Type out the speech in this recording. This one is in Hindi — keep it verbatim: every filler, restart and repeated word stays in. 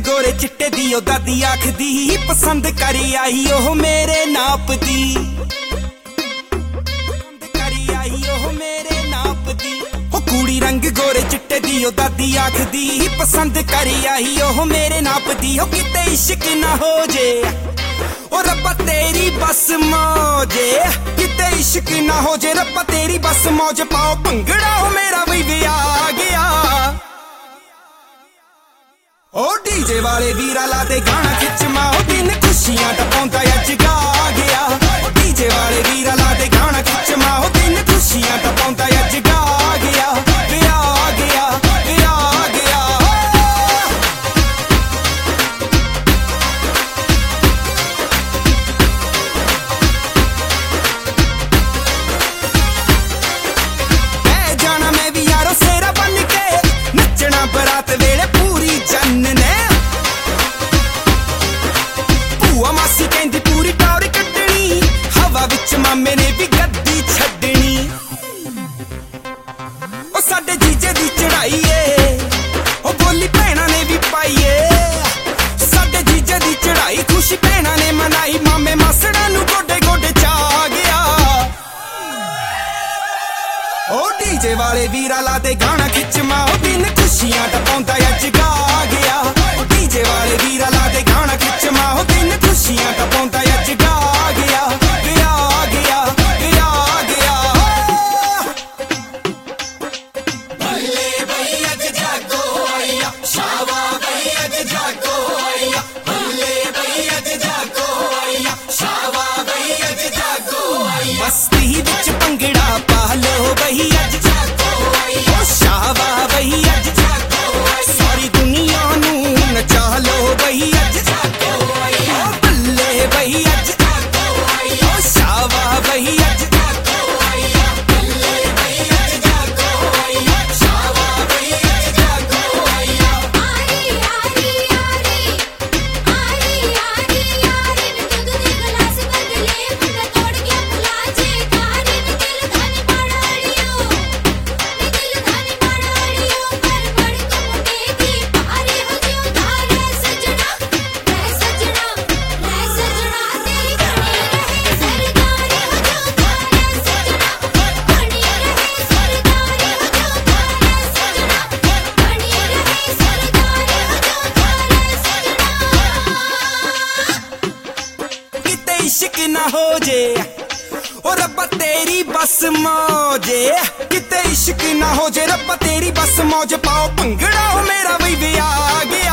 गोरे चिट्टे दी ओ दादी आखदी पसंद करी आई ओह मेरे नाप दी, करी आई ओह मेरे नाप दी। ओ कुड़ी रंग गोरे चिट्टे दी ओ दादी आखदी पसंद करी आई ओह मेरे नाप दी। ओ किते इश्क ना हो जे ओ रब्बा तेरी बस मौजे, किते इश्क ना हो जे रब्बा तेरी बस मौज। पाओ भंगड़ा हो मेरा भी आ गया, ओ डीजे वाले वीरा ला दे गाना खिच माओ दिन खुशियां दा पाउंदा अज गा गया। ओ डीजे वाले वीरा ला दे गाना खिच माओ दिन खुशियां दा पाउंदा अज गा गया, गया गया गया गया। मैं जाना मैं भी यारो सेरा बन के नचना बरात वेले पूरी जन ने। भूआ मासी कहंदी पूरी टौर कड्डनी, हवा विच मामे ने भी गद्दी छड्डनी। ओ साडे जीजे दी चढ़ाई ए ओ बोली भैणां ने भी पाई ए। साडे जीजे दी चढ़ाई खुशी भैणां ने मनाई, मामे मासड़ां नूं गोडे गोडे चा गया। ओ डीजे वाले वीरा ला दे गाना खिच माओ दिन खुशियां दा पाउंदा अज गा गया। ओ डीजे वाले वीरा ला दे गाना खिच माओ दिन खुशियां दा पाउंदा अज गा गया, गया गया गया गया। बल्ले बई अज जागो आइया, शावा बई अज जागो आइया। बल्ले बई अज जागो आइया, शावा बई अज जागो आइया। मस्ती विच भंगड़ा पा लो बई अज जागो आइया, शावा बई अज जागो आइया। सारी दुनिया नूं नचा लो बई अज जागो आइया। बल्ले बई अज जागो आइया, शावा बई अज जागो आइया। बल्ले बई अज जागो आइया, शावा बई अज जागो आइया। आरी आरी आरी आरी आरी आरी ने दूध दे गिलास बदले मुंडा तोड़ के मुलाजे कारी ने दिल धानी पड़ाड़ियो, ने दिल धानी पड़ाड़ियो। पर बड़ के मुंडे दी पारे हो जियो धारे सजना, रे सजना रे सजना तेरी बनी रहे सरदारी हो जियो धारे सजना, बनी रहे सरदारी हो जियो धारे सजना, बनी रहे सरदारी हो जियो धारे सजना। किते इश्क ना हो जे ओ रब्बा तेरी बस मौजे, किते इश्क ना हो जे रब्बा तेरी बस मौज। पाओ भंगड़ा हो मेरा भी आ गया।